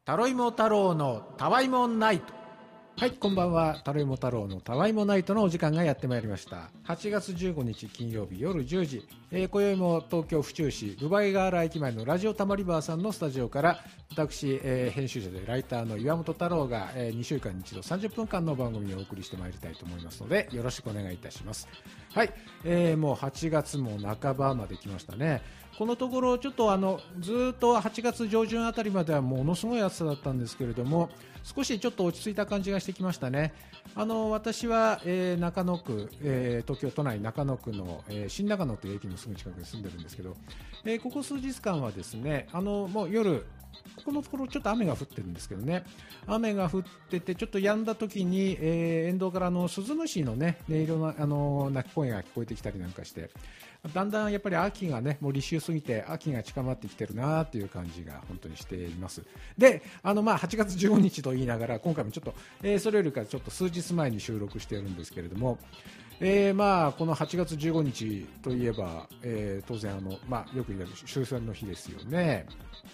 タロイモ太郎のたわいもナイト。はい、こんばんは。タロイモ太郎のたわいもナイトのお時間がやってまいりました。8月15日金曜日夜10時、今宵も東京府中市ルバイガーラ駅前のラジオたまりバーさんのスタジオから私、編集者でライターの岩本太郎が、2週間に一度30分間の番組をお送りしてまいりたいと思いますのでよろしくお願いいたします。はい、もう8月も半ばまで来ましたね。このところちょっとずっと8月上旬あたりまではものすごい暑さだったんですけれども、少しちょっと落ち着いた感じがしてきましたね。私は、中野区、東京都内中野区の、新中野という駅のすぐ近くに住んでるんですけど、ここ数日間はですね、もう夜このところちょっと雨が降ってるんですけどね、雨が降っててちょっと止んだ時に、沿道からスズムシのね音色の鳴き声が聞こえてきたりなんかして、だんだんやっぱり秋がねもう立秋過ぎて秋が近まってきてるなという感じが本当にしています。で8月15日と言いながら今回もちょっと、それよりかちょっと数日前に収録しているんですけれども、この8月15日といえば、当然よく言われる終戦の日ですよね。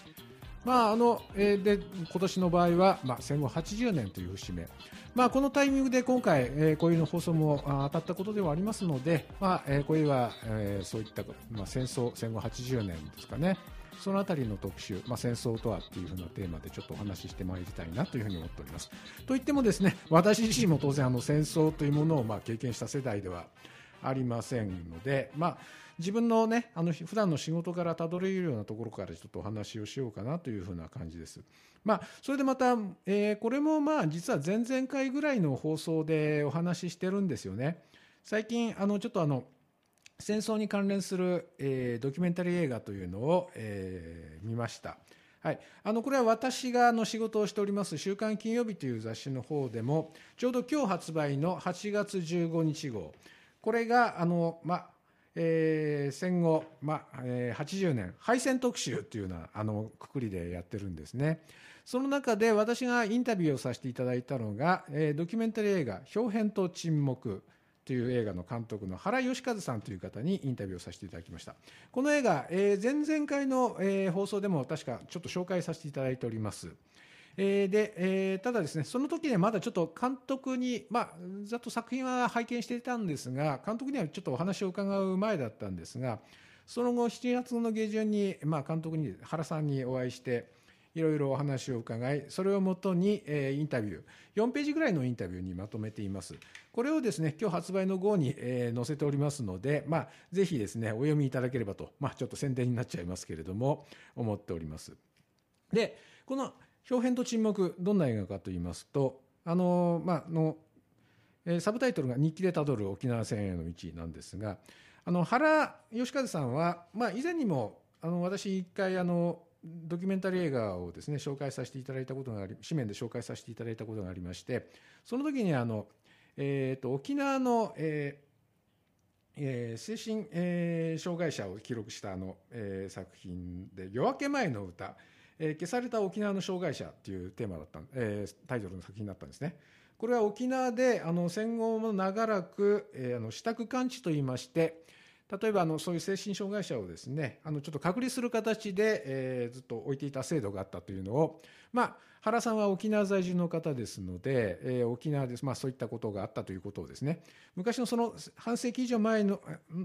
で今年の場合は、戦後80年という節目、このタイミングで今回、こういうの放送も当たったことではありますので、こういうは、そういった、戦後80年ですかね、そのあたりの特集、戦争とはっていうふうなテーマでちょっとお話ししてまいりたいなというふうに思っております。といってもですね、私自身も当然戦争というものを経験した世代ではありませんので、自分のね普段の仕事からたどれるようなところからちょっとお話をしようかなというふうな感じです。それでまた、これも実は前々回ぐらいの放送でお話ししてるんですよね。最近ちょっと戦争に関連する、ドキュメンタリー映画というのを、見ました。はい、これは私が仕事をしております週刊金曜日という雑誌の方でもちょうど今日発売の8月15日号、これが戦後、80年敗戦特集というようなくくりでやってるんですね。その中で私がインタビューをさせていただいたのが、ドキュメンタリー映画表変と沈黙という映画の監督の原義和さんという方にインタビューをさせていただきました。この映画、前々回の、放送でも確かちょっと紹介させていただいております。ただですね、その時にはまだちょっと監督に、ざっと作品は拝見していたんですが、監督にはちょっとお話を伺う前だったんですが、その後7月の下旬に、監督に原さんにお会いしていろいろお話を伺い、それをもとに、インタビュー4ページぐらいのインタビューにまとめています。これをですね今日発売の号に、載せておりますので、ぜひですねお読みいただければと、ちょっと宣伝になっちゃいますけれども思っております。でこの表変と沈黙、どんな映画かと言いますと、サブタイトルが日記でたどる沖縄戦への道なんですが、原義和さんは、以前にも私一回ドキュメンタリー映画をですね紹介させていただいたことがあり、紙面で紹介させていただいたことがありまして、その時に沖縄の、精神、障害者を記録した作品で夜明け前の歌、消された沖縄の障害者というテーマだった、タイトルの作品だったんですね。これは沖縄で戦後も長らく、私宅監視といいまして、例えばそういう精神障害者をですねちょっと隔離する形で、ずっと置いていた制度があったというのを、原さんは沖縄在住の方ですので、沖縄で、そういったことがあったということをですね、昔のその半世紀以上前の、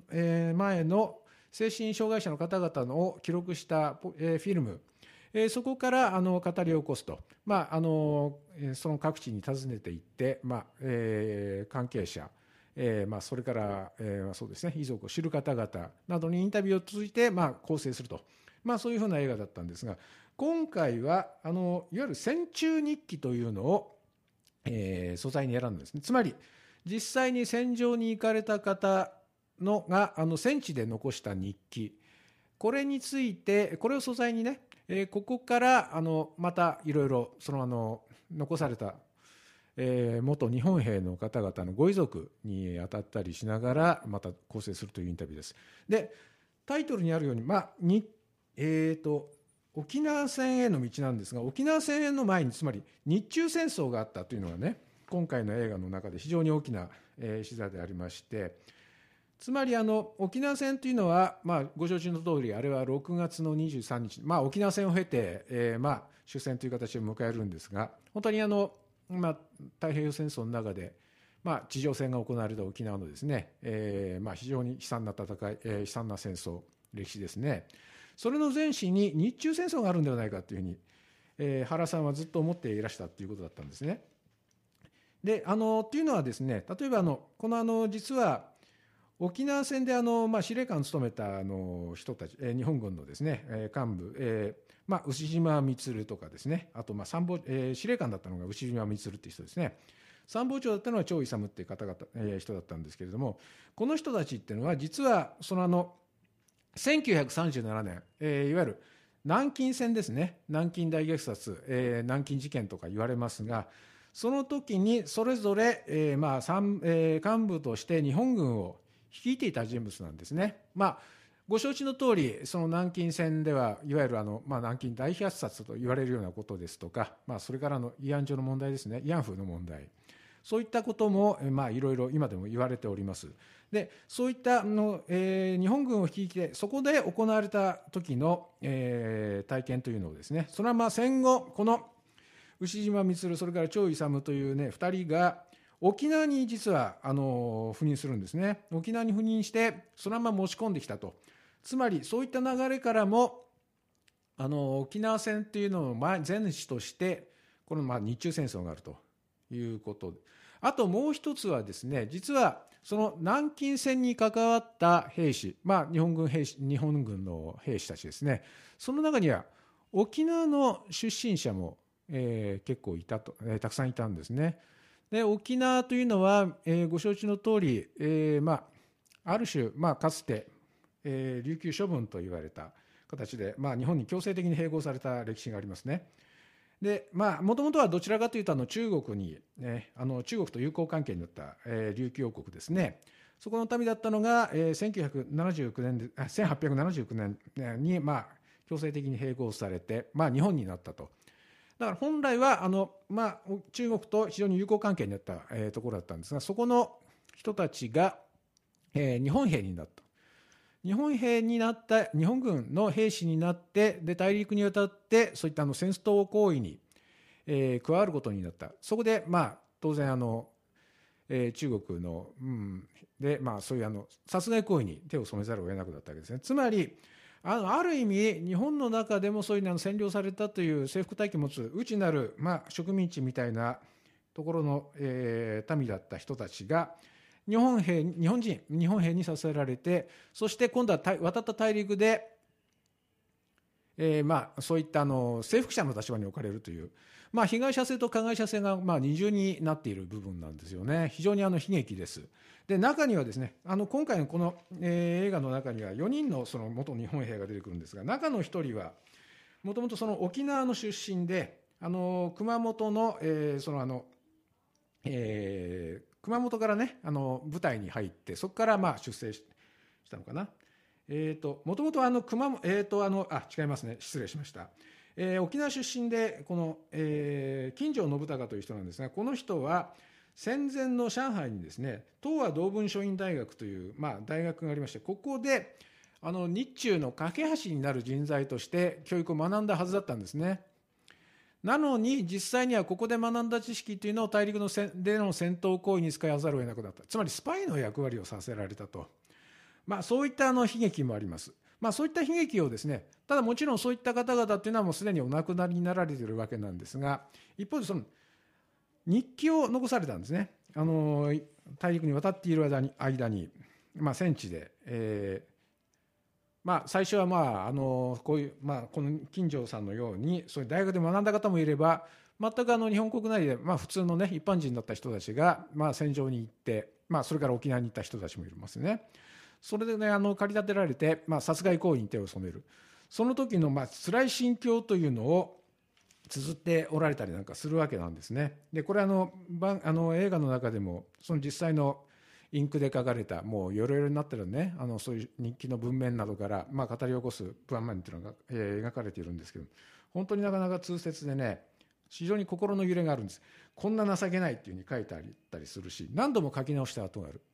精神障害者の方々を記録した、フィルム、そこから語り起こすと、その各地に訪ねていって、関係者、それから、そうですね、遺族を知る方々などにインタビューを通じて、構成すると、そういうふうな映画だったんですが、今回はいわゆる戦中日記というのを、素材に選んだんですね。つまり実際に戦場に行かれた方のが戦地で残した日記、これについて、これを素材にね、ここからまたいろいろ残された、元日本兵の方々のご遺族に当たったりしながらまた構成するというインタビューです。でタイトルにあるように、沖縄戦への道なんですが、沖縄戦への前につまり日中戦争があったというのがね今回の映画の中で非常に大きな、視座でありまして、 つまり沖縄戦というのは、ご承知の通り、あれは6月の23日、沖縄戦を経て、終戦という形で迎えるんですが、本当に太平洋戦争の中で、地上戦が行われた沖縄のですね、非常に悲惨な戦い、悲惨な戦争、歴史ですね。それの前史に日中戦争があるんではないかというふうに、原さんはずっと思っていらしたということだったんですね。で、というのはですね、例えばこの実は沖縄戦で司令官を務めた人たち、日本軍のですね、幹部、牛島満とかですね、あと司令官だったのが牛島満っていう人ですね。参謀長だったのは張勇っていう人だったんですけれども、この人たちっていうのは実は1937年、いわゆる南京戦ですね、南京大虐殺、南京事件とか言われますが、その時にそれぞれ、幹部として日本軍を率いていた人物なんですね。ご承知の通り、その南京戦では、いわゆる南京大虐殺と言われるようなことですとか、それから慰安所の問題ですね、慰安婦の問題、そういったことも、いろいろ今でも言われております。で、そういった日本軍を率いて、そこで行われた時の、体験というのをですね、それは戦後、この牛島満、それから張勇というね、2人が、沖縄に実は赴任するんですね。沖縄に赴任して、そのまま持ち込んできたと。つまり、そういった流れからも、沖縄戦というのを前史として、この日中戦争があるということで。あともう一つはですね、実はその南京戦に関わった兵士、日本軍の兵士たちですね、その中には沖縄の出身者も、結構いたと、たくさんいたんですね。で、沖縄というのは、ご承知の通り、ある種、かつて、琉球処分と言われた形で、日本に強制的に併合された歴史がありますね。で、もともとはどちらかというと中国に、中国と友好関係になった、琉球王国ですね。そこの民だったのが、1879年に、強制的に併合されて、日本になったと。だから本来は中国と非常に友好関係になった、ところだったんですが、そこの人たちが、日本兵になった。日本軍の兵士になって、で大陸に渡ってそういった戦闘行為に、加わることになった。そこで当然中国の、でそういう殺害行為に手を染めざるを得なくなったわけですね。つまりある意味日本の中でもそういう占領されたという征服体系を持つ内なる、植民地みたいなところの、民だった人たちが日本兵にさせられて、そして今度は渡った大陸で、そういった征服者の立場に置かれるという、被害者性と加害者性が二重になっている部分なんですよね。非常に悲劇です。で、中にはですね、今回のこの、映画の中には4人のその元日本兵が出てくるんですが、中の1人はもともとその沖縄の出身で、熊本の、熊本からね、部隊に入って、そこから出征したのかな。もともと違いますね、失礼しました。沖縄出身でこの、金城信孝という人なんですが、この人は戦前の上海にですね、東亜同文書院大学という、大学がありまして、ここで日中の架け橋になる人材として教育を学んだはずだったんですね。なのに実際にはここで学んだ知識というのを大陸での戦闘行為に使わざるを得なくなった。つまりスパイの役割をさせられたと。そういった悲劇もあります。そういった悲劇をですね、ただもちろんそういった方々というのはもうすでにお亡くなりになられているわけなんですが、一方でその日記を残されたんですね。大陸に渡っている間に、戦地で、最初はこういう、この金城さんのようにそういう大学で学んだ方もいれば、全く日本国内で、普通のね一般人だった人たちが、戦場に行って、それから沖縄に行った人たちもいますね。それでね、駆り立てられて、殺害行為に手を染める。その時の辛い心境というのを綴っておられたりなんかするわけなんですね。で、これ映画の中でもその実際のインクで書かれた、もうヨロヨロになってるね、そういう日記の文面などから、語り起こすプアンマンというのが、描かれているんですけど、本当になかなか痛切でね、非常に心の揺れがあるんです。こんな情けないっていうふうに書いてあったりするし、何度も書き直した後がある。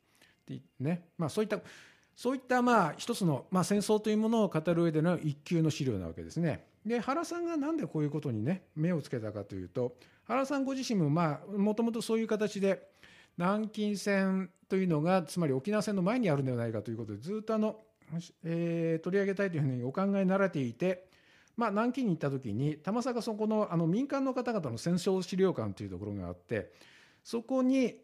ね、そういった一つの、戦争というものを語る上での一級の資料なわけですね。で、原さんがなんでこういうことにね目をつけたかというと、原さんご自身ももともとそういう形で南京線というのがつまり沖縄戦の前にあるんではないかということでずっと取り上げたいというふうにお考えになられていて、南京に行った時にたまさかそこの民間の方々の戦争資料館というところがあって、そこに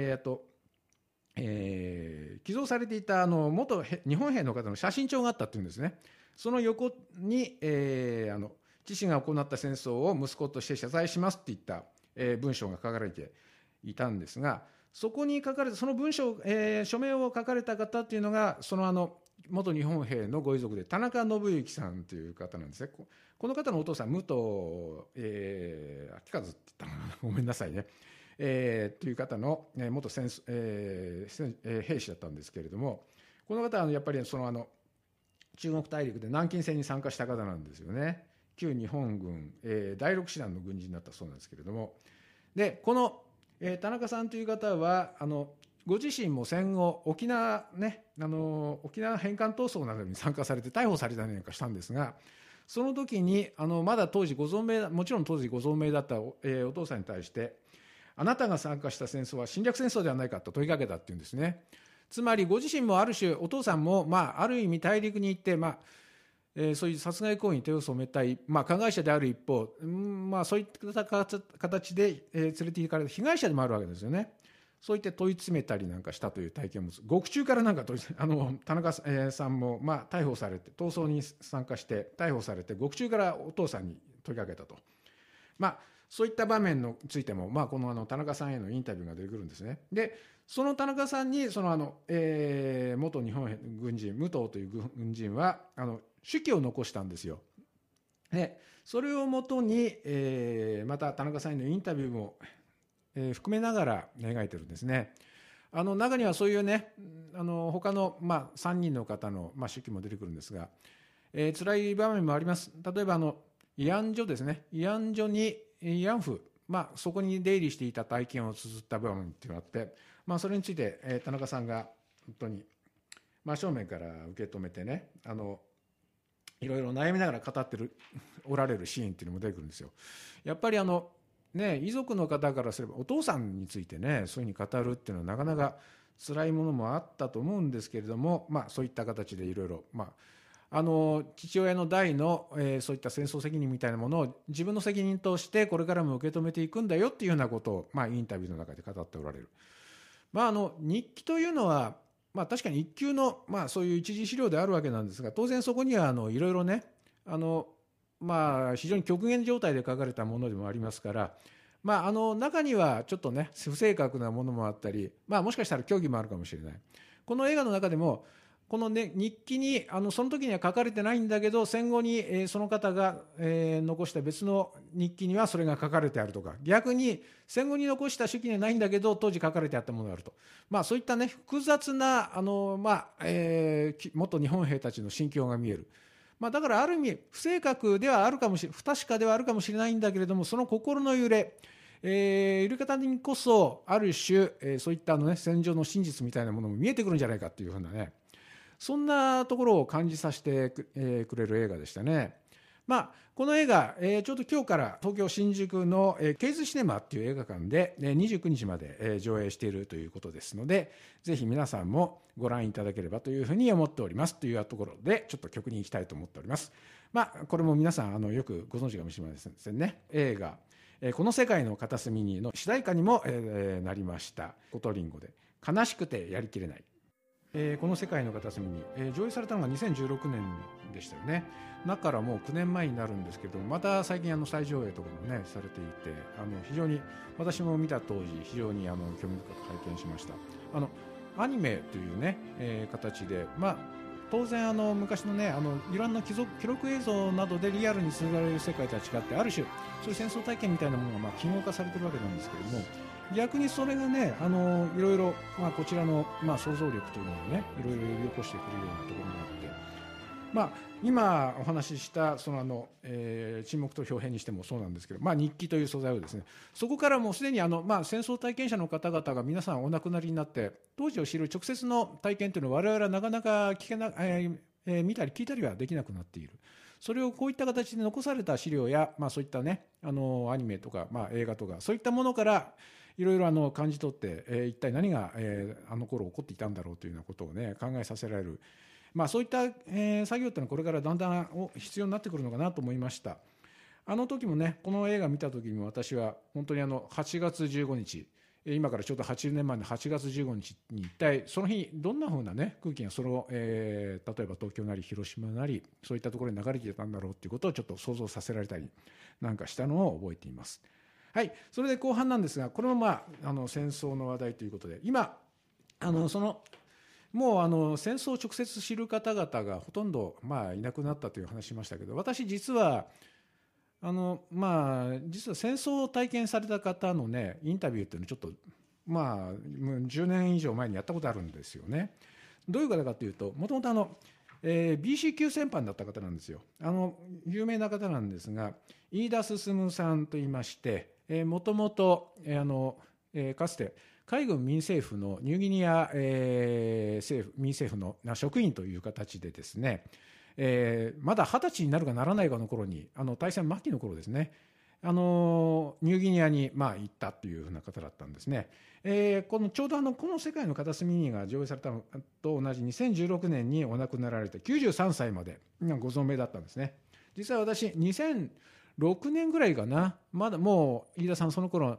寄贈されていた元日本兵の方の写真帳があったというんですね。その横に、父が行った戦争を息子として謝罪しますっていった、文章が書かれていたんですが、そこに書かれたその文章、署名を書かれた方というのがその元日本兵のご遺族で田中信之さんという方なんですね。この方のお父さん武藤、秋和って言ったのかな、ごめんなさいね、という方の元兵士だったんですけれども、この方はやっぱり中国大陸で南京戦に参加した方なんですよね。旧日本軍、第6師団の軍人だったそうなんですけれども、でこの、田中さんという方はご自身も戦後沖縄返還闘争などに参加されて逮捕されたりなんかしたんですが、その時にまだ当時ご存命、もちろん当時ご存命だったお父さんに対して、あなたが参加した戦争は侵略戦争ではないかと問いかけたっていうんですね。つまりご自身もある種お父さんも、ある意味大陸に行って、そういう殺害行為に手を染めたい、加害者である一方、そういった形で、連れて行かれた被害者でもあるわけですよね。そういって問い詰めたりなんかしたという体験を持つ。獄中からなんか田中さんも逮捕されて、闘争に参加して逮捕されて、獄中からお父さんに問いかけたと。そういった場面についても、この田中さんへのインタビューが出てくるんですね。で、その田中さんに元日本軍人武藤という軍人は手記を残したんですよ。でそれをもとに、また田中さんへのインタビューも、含めながら描いてるんですね。中にはそういうね他の、3人の方の、手記も出てくるんですが、辛い場面もあります。例えば慰安所ですね。慰安所に慰安婦、そこに出入りしていた体験を綴った場面っていうのがあって、それについて、田中さんが本当に真正面から受け止めてねいろいろ悩みながら語っておられるシーンっていうのも出てくるんですよ。やっぱり遺族の方からすればお父さんについてねそういうふうに語るっていうのはなかなか辛いものもあったと思うんですけれども、そういった形でいろいろ父親の代の、そういった戦争責任みたいなものを自分の責任としてこれからも受け止めていくんだよっていうようなことを、インタビューの中で語っておられる。日記というのは、確かに一級の、そういう一次資料であるわけなんですが、当然そこにはいろいろね非常に極限状態で書かれたものでもありますから、中にはちょっとね不正確なものもあったり、もしかしたら虚偽もあるかもしれない。この映画の中でもこの、日記にその時には書かれてないんだけど戦後に、その方が、残した別の日記にはそれが書かれてあるとか、逆に戦後に残した手記にはないんだけど当時書かれてあったものがあると、そういったね複雑な元日本兵たちの心境が見える。だからある意味不正確ではあるかもしれない、不確かではあるかもしれないんだけれども、その心の揺れ、揺れ方にこそある種、そういった戦場の真実みたいなものも見えてくるんじゃないかっていうふうなね、そんなところを感じさせてくれる映画でしたね。この映画、ちょうど今日から東京新宿のケイズシネマっていう映画館で29日まで上映しているということですので、ぜひ皆さんもご覧いただければというふうに思っておりますというところで、ちょっと曲に行きたいと思っております。これも皆さんよくご存知かもしれませんね。映画この世界の片隅にの主題歌にもなりましたコトリンゴで悲しくてやりきれない。この世界の片隅に、上映されたのが2016年でしたよね。だからもう9年前になるんですけど、また最近再上映とかもねされていて、非常に私も見た当時非常に興味深く拝見しました。アニメというね、形で当然昔のねいろんな記録映像などでリアルに綴られる世界とは違って、ある種そういう戦争体験みたいなものが記号化されてるわけなんですけれども、逆にそれがねいろいろこちらの想像力というのをねいろいろ呼び起こしてくるようなところがあって、 今お話しした沈黙と表現にしてもそうなんですけど、日記という素材をですね、そこからもうすでに戦争体験者の方々が皆さんお亡くなりになって、当時を知る直接の体験というのは我々はなかなか見たり聞いたりはできなくなっている。それをこういった形で残された資料や、そういったねアニメとか、映画とかそういったものからいろいろ感じ取って、一体何が、あの頃起こっていたんだろうというようなことをね考えさせられる、そういった、作業っていうのはこれからだんだん必要になってくるのかなと思いました。あの時もね、この映画見た時にも私は本当に8月15日、今からちょうど80年前の8月15日に一体その日どんな風なね空気が例えば東京なり広島なりそういったところに流れていたんだろうということをちょっと想像させられたりなんかしたのを覚えています。はい、それで後半なんですが、これも戦争の話題ということで、今もう戦争を直接知る方々がほとんどいなくなったという話しましたけど、私実は実は戦争を体験された方のねインタビューっていうのをちょっと10年以上前にやったことあるんですよね。どういう方かというと、もともとBC 級戦犯だった方なんですよ。有名な方なんですが、飯田進さんといいまして、もともとかつて海軍民政府のニューギニア、民政府の職員という形でですね、まだ20歳になるかならないかの頃に大戦末期の頃ですね、ニューギニアに行ったというふうな方だったんですね。ちょうどこの世界の片隅にが上映されたのと同じ2016年にお亡くなられて93歳までご存命だったんですね。実は私2006年ぐらいかな、まだもう飯田さんその頃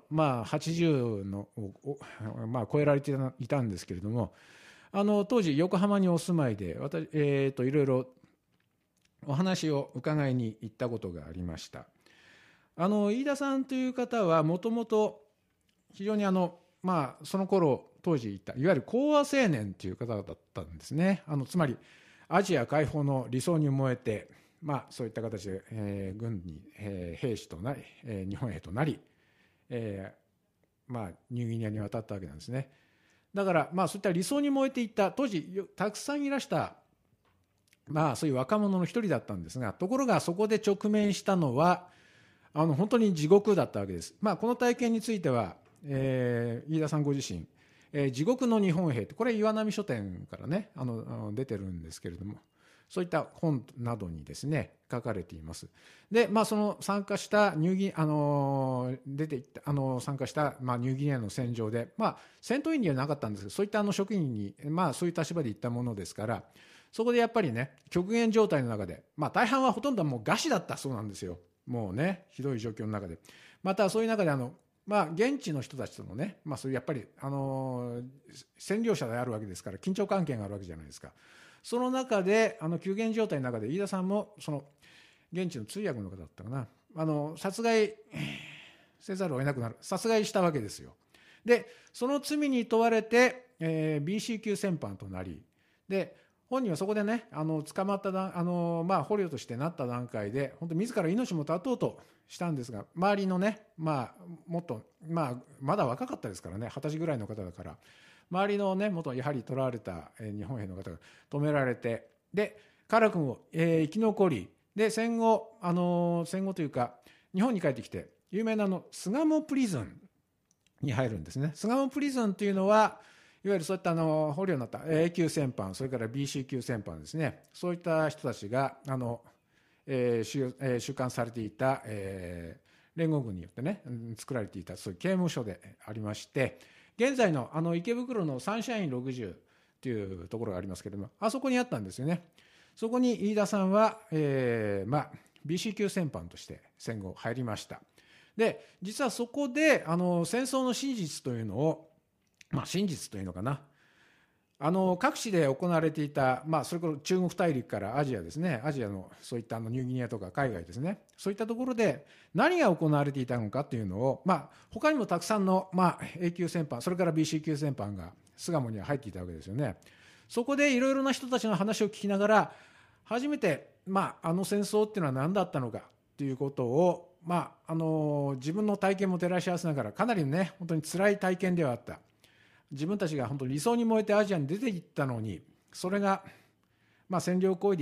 80の超えられていたんですけれども、当時横浜にお住まいで私、いろいろお話を伺いに行ったことがありました。飯田さんという方はもともと非常にその頃当時いたいわゆる講和青年という方だったんですね。つまりアジア解放の理想に燃えて、そういった形で、軍に、兵士となり、日本兵となり、ニューギニアに渡ったわけなんですね。だからそういった理想に燃えていた当時たくさんいらしたそういう若者の一人だったんですが、ところがそこで直面したのは本当に地獄だったわけです。この体験については、飯田さんご自身、地獄の日本兵って、これ岩波書店からね出てるんですけれども、そういった本などにですね書かれています。で、その参加したニューギ出ていった参加した、ニューギニアの戦場で、戦闘員にはなかったんですけど、そういった職員に、そういう立場で行ったものですから、そこでやっぱりね極限状態の中で、大半はほとんどもう餓死だったそうなんですよ。もうねひどい状況の中で、またそういう中で現地の人たちとのね、そういうやっぱり占領者であるわけですから緊張関係があるわけじゃないですか。その中で極限状態の中で飯田さんもその現地の通訳の方だったかな、殺害せざるを得なくなる、殺害したわけですよ。でその罪に問われて、BC 級戦犯となり、で本人はそこでね捕まった捕虜としてなった段階で本当自ら命も絶とうとしたんですが、周りのねもっとまだ若かったですからね、20歳ぐらいの方だから、周りのね元やはり捕らわれた日本兵の方が止められて、でカラ君を、生き残り、で戦後というか日本に帰ってきて有名な巣鴨プリズンに入るんですね。巣鴨プリズンというのはいわゆるそういった捕虜になった A 級戦犯、それから BC 級戦犯ですね、そういった人たちが収監されていた、連合軍によってね作られていたそういう刑務所でありまして、現在の池袋のサンシャイン60というところがありますけれども、あそこにあったんですよね。そこに飯田さんは、BC 級戦犯として戦後入りました。で実はそこで戦争の真実というのを、真実というのかな、各地で行われていた、それこそ中国大陸からアジアですね、アジアのそういったニューギニアとか海外ですね、そういったところで何が行われていたのかというのを、他にもたくさんの、A 級戦犯、それから BC 級戦犯が巣鴨には入っていたわけですよね。そこでいろいろな人たちの話を聞きながら初めて、戦争っていうのは何だったのかということを、自分の体験も照らし合わせながら、かなりね本当に辛い体験ではあった。自分たちが本当に理想に燃えてアジアに出ていったのに、それが占領行為であった。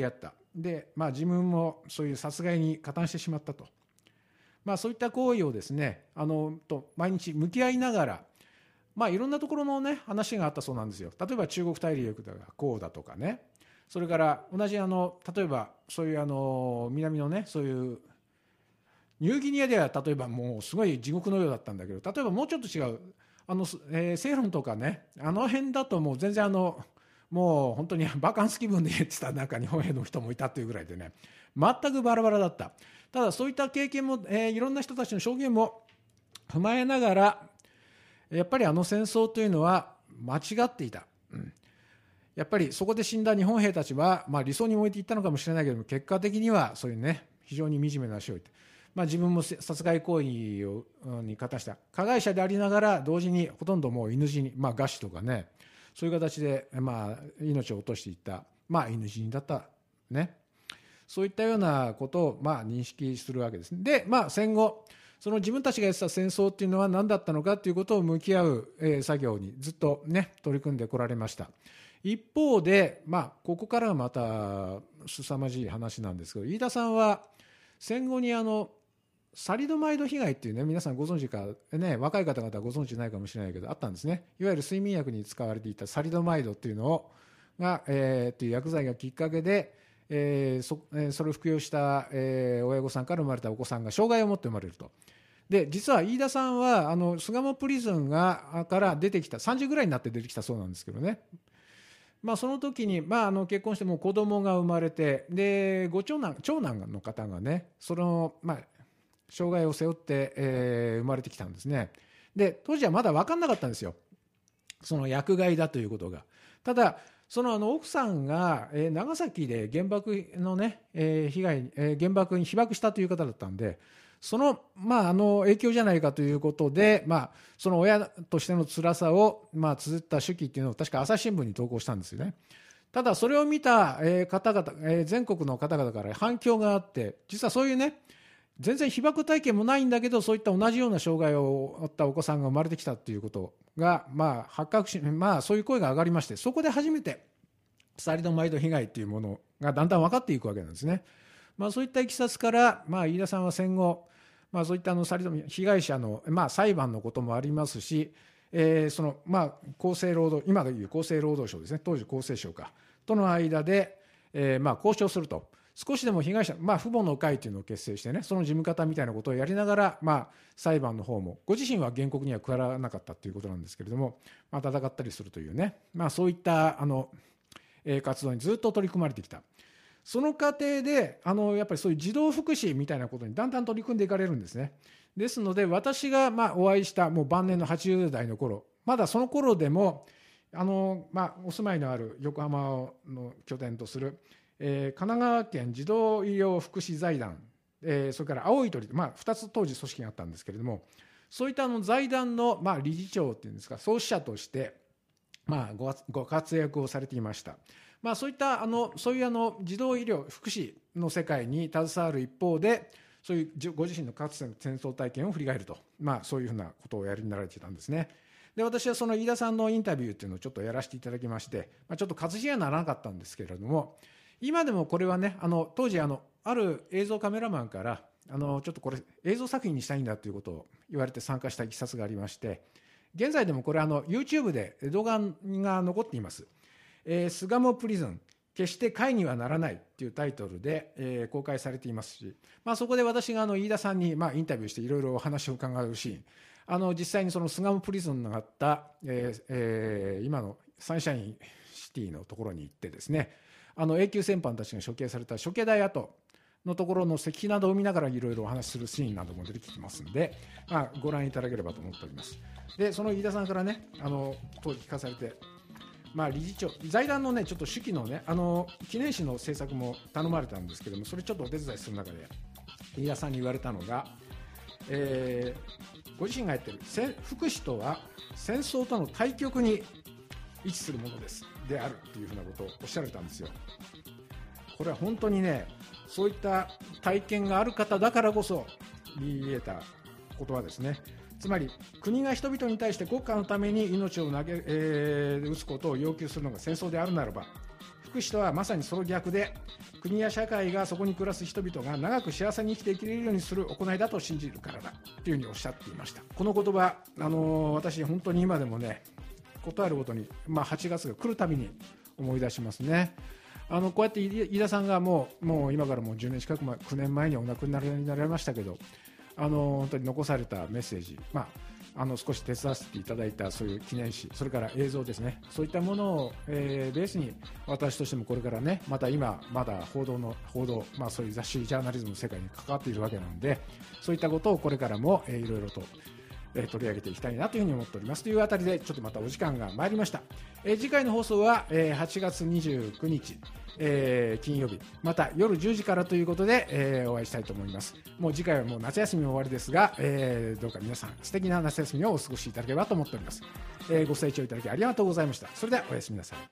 で、自分もそういう殺害に加担してしまったと、そういった行為をですね毎日向き合いながら、いろんなところのね話があったそうなんですよ。例えば中国大陸だがこうだとかね、それから同じ例えばそういう南のねそういうニューギニアでは例えばもうすごい地獄のようだったんだけど、例えばもうちょっと違うセイロンとかね辺だともう全然もう本当にバカンス気分で言ってたなんか日本兵の人もいたというぐらいでね、全くバラバラだった。ただそういった経験も、いろんな人たちの証言も踏まえながら、やっぱり戦争というのは間違っていた、やっぱりそこで死んだ日本兵たちは、理想に燃えていったのかもしれないけども、結果的にはそういうね非常に惨めな死をいて、自分も殺害行為に加担した加害者でありながら、同時にほとんどもう犬死に、餓死とかね、そういう形で、命を落としていった、犬死にだったね、そういったようなことを認識するわけです。で、戦後その自分たちがやってた戦争っていうのは何だったのかということを向き合う、作業にずっとね取り組んでこられました。一方で、ここからはまた凄まじい話なんですけど、飯田さんは戦後にサリドマイド被害っていうね、皆さんご存知かね、若い方々はご存知ないかもしれないけどあったんですね。いわゆる睡眠薬に使われていたサリドマイドっていうのが、という薬剤がきっかけで、それを服用した、親御さんから生まれたお子さんが障害を持って生まれると。で実は飯田さんは巣鴨プリズンから出てきた30ぐらいになって出てきたそうなんですけどね、その時に、結婚してもう子供が生まれて、で長男の方がねその、障害を背負って、生まれてきたんですね。で当時はまだ分かんなかったんですよ、その薬害だということが。ただその奥さんが、長崎で原爆のね、原爆に被爆したという方だったんで、その、影響じゃないかということで、その親としての辛さを、綴った手記っていうのを確か朝日新聞に投稿したんですよね。ただそれを見た、方々、全国の方々から反響があって、実はそういうね全然被爆体験もないんだけど、そういった同じような障害を負ったお子さんが生まれてきたということが、発覚し、そういう声が上がりまして、そこで初めてサリドマイド被害というものがだんだん分かっていくわけなんですね。そういったいきさつから、飯田さんは戦後、そういったサリド被害者の、裁判のこともありますし、その厚生労働、今でいう厚生労働省ですね、当時厚生省かとの間で、交渉すると。少しでも被害者、父母の会というのを結成してね、その事務方みたいなことをやりながら、裁判の方もご自身は原告には加わらなかったということなんですけれども、戦ったりするというね、そういった活動にずっと取り組まれてきた。その過程でやっぱりそういう児童福祉みたいなことにだんだん取り組んでいかれるんですね。ですので私がお会いしたもう晩年の80代の頃、まだその頃でもお住まいのある横浜の拠点とする神奈川県児童医療福祉財団、それから青い鳥、2つ当時組織があったんですけれども、そういった財団の理事長っていうんですか、創始者としてご活躍をされていました。そういったそういう児童医療福祉の世界に携わる一方で、そういうご自身のかつての戦争体験を振り返ると、そういうふうなことをやりになられていたんですね。で私はその飯田さんのインタビューっていうのをちょっとやらせていただきまして、ちょっと活字にはならなかったんですけれども、今でもこれはね当時ある映像カメラマンからちょっとこれ映像作品にしたいんだということを言われて参加したいきさつがありまして、現在でもこれYouTube で動画が残っています。巣鴨プリズン決して会にはならないというタイトルで、公開されていますし、そこで私が飯田さんにインタビューしていろいろお話を伺うシーン、実際にその巣鴨プリズンがあった、今のサンシャインシティのところに行ってですね、永久戦犯たちが処刑された処刑台跡のところの石碑などを見ながらいろいろお話しするシーンなども出てきますので、ご覧いただければと思っております。でその飯田さんからね当時聞かされて、理事長財団のねちょっと手記のね記念誌の制作も頼まれたんですけども、それちょっとお手伝いする中で飯田さんに言われたのが、ご自身がやってる福祉とは戦争との対極に位置するものですであるというふうなことをおっしゃられたんですよ。これは本当にねそういった体験がある方だからこそ言えたことはですね、つまり国が人々に対して国家のために命を打つことを要求するのが戦争であるならば、 福祉とはまさにその逆で、国や社会がそこに暮らす人々が長く幸せに生きていけるようにする行いだと信じるからだというふうにおっしゃっていました。この言葉、私本当に今でもね、ことあるごとに、8月が来るたびに思い出しますね。こうやって飯田さんがもう今からもう10年近く前、9年前にお亡くなりになられましたけど、本当に残されたメッセージ、少し手伝わせていただいたそういう記念誌、それから映像ですね、そういったものを、ベースに私としてもこれからね、まだ報道、そういう雑誌ジャーナリズムの世界に関わっているわけなので、そういったことをこれからも、いろいろと取り上げていきたいなというふうに思っておりますというあたりで、ちょっとまたお時間が参りました。次回の放送は、8月29日、金曜日、また夜10時からということで、お会いしたいと思います。もう次回はもう夏休みも終わりですが、どうか皆さん素敵な夏休みをお過ごしいただければと思っております。ご清聴いただきありがとうございました。それではおやすみなさい。